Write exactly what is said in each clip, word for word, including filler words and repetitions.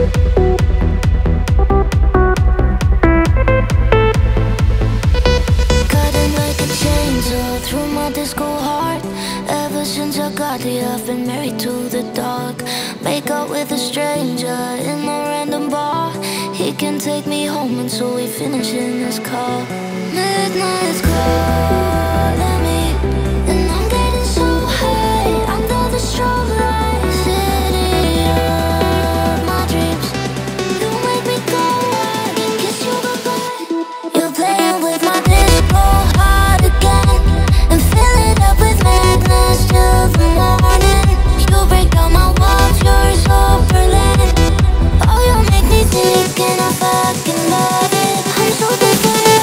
Cutting like a chainsaw through my disco heart. Ever since I got here, I've been married to the dark. Make out with a stranger in a random bar. He can take me home until we finish in his car. Midnight's calling me, and I'm getting so high under the strobe light. City of my dreams, you make me go wild and kiss you goodbye. You're playing with my disco heart again, and fill it up with madness till the morning. You break down my walls, you're so Berlin. Oh, you make me sick and I fucking love it. I'm so good for you.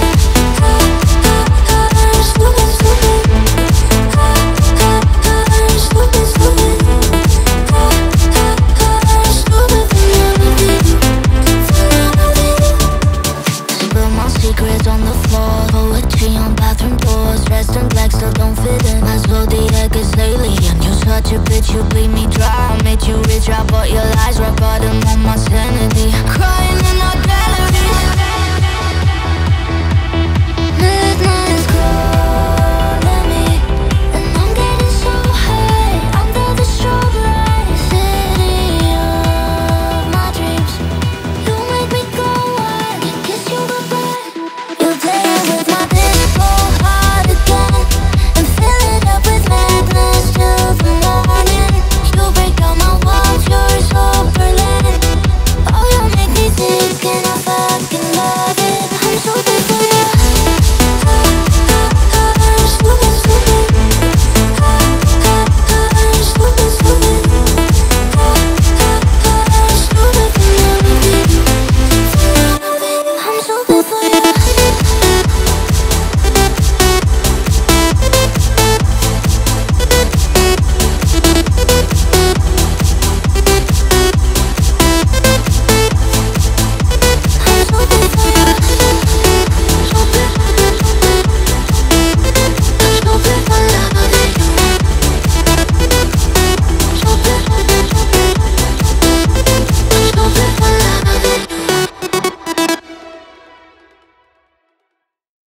I'm stupid, stupid. I'm stupid, stupid. I'm stupid for loving you, for loving you. Spill my secrets on the floor. Poetry on bathroom doors. Dressed in black, still don't fit in. My zodiac is alien. You're such a bitch, you bleed me dry. I made you rich, I bought your lies. Rock bottom on my sanity. Cry